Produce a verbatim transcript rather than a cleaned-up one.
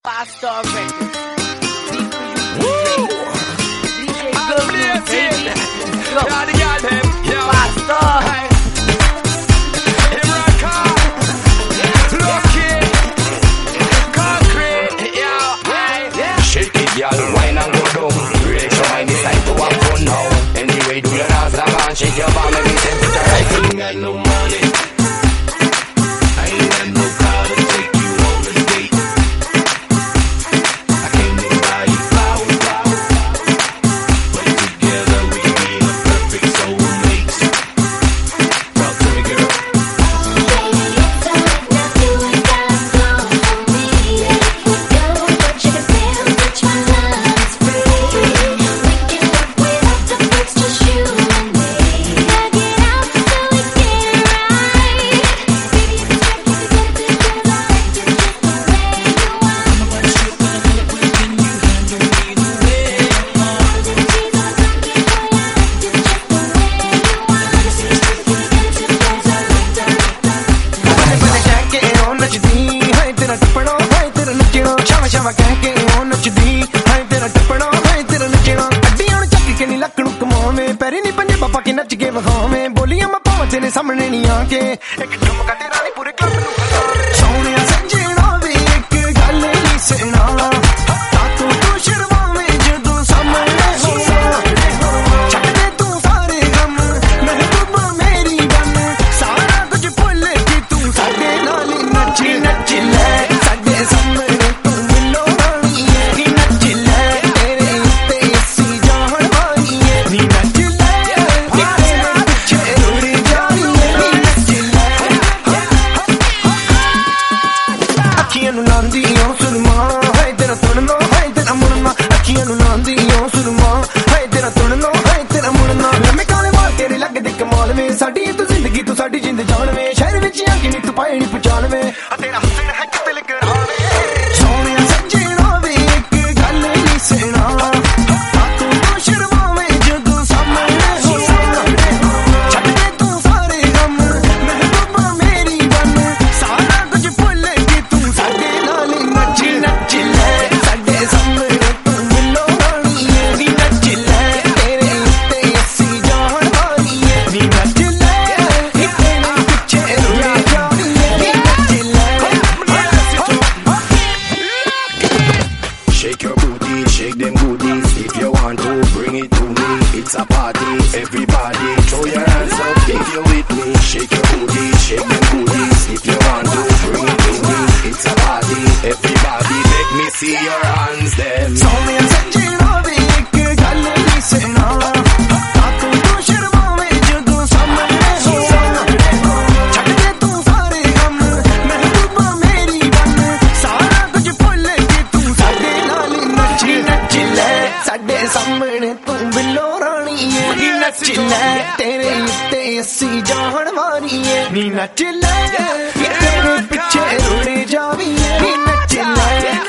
Five Star Records. Woo! D J Good News, baby. Go. Five Star. Hey. Here I come. Look it. Concrete. Yeah. Hey. Shake it, y'all. Wine and go down. Break your mind. It's time to have fun now. Anyway, do your dance, man. Shake your bum and be temperature right. I ain't got no money. I ain't got no car to take you on a date. I can't even buy you flowers, flowers. But together we can be a perfect soulmates. Talk to me, girl. Baby, it's alright now, you ain't gotta go for me. Go, but you can feel that my love is free. We can work without the breaks, just you and me. Knock it out so we get it right. Baby, it's right, you can get it because I like you just the way you are. I'm about to shoot, but I'm gonna whip and you handle me the way you are. Put the cheese on the donkey, boy, I like you just the way you are. This is the way you get it because I like that. बने बने कह के ओ नचदी है तेरा टपड़ा है तेरा नचना शावा शावा कह के ओ नचदी है तेरा टपड़ा है तेरा नचना अड्डियां नु चक के नी लकड़ू कमावे पैरी नी पंजे पापा के नच के वखावे बोलियां मैं पावां तेरे सामने नी आके एक ठुमका तेरा नी पूरे क्लब नु सोहणिया सजना वे एक गल नी सुना तू तू शर्मावे जदों सामने होवा छੱਡ दे तू सारे गम महबूबा मेरी बन सारा कुछ भुੱਲ के तू साडे नाल नच नच ले साडे सामने तू मिलो रानी नी नच ले तेरे उत्ते असी जान वाली नी नच ले नी तेरे पिछे उड़ जानी नी नच ले अखियां नु लांदी ओ सुरमा है तेरा तुड़ना है तेरा मुड़ना अखियां नु लांदी ओ सुरमा है तेरा तुड़ना है तेरा मुड़ना लम्मे काले वाल तेरे लगदे कमाल वे साडी तू जिंदगी तू साडी जिंद जान वे शहर विच आ के नी तू पाए नी पहचान वे तेरा हुस्न है किते लगरावे सोहणिया सजना वे एक गल नी सुना तू तू शर्मावे जदों सामने होवा छੱਡ दे तू सारे गम महबूबा मेरी बन सारा कुछ भुੱਲ के तू साडे नाल नच नच ले साडे सामने तू मिलो रानी नी नच ले तेरे उत्ते असी जान वाली नी नच ले नी तेरे पिछे उड़ जानी नी नच ले Shake your booty, shake them goodies. If you want to, bring it to me. It's a party, everybody. Throw your hands up if you're with me. Shake your booty, shake them goodies. If you want to, bring it to me. It's a party, everybody. Make me see your hands then. सोहणिया सजना वे एक गल नी सुना तू तू शर्मावे जदों सामने होवा छੱਡ दे तू सारे गम महबूबा मेरी बन सारा कुछ भुੱਲ के तू साडे नाल नच नच ले साडे सामने तू बिल्लो रानी नी नच ले तेरे उत्ते असी जान वाली नी नच ले तेरे पिछे उड़ जावी नी नच ले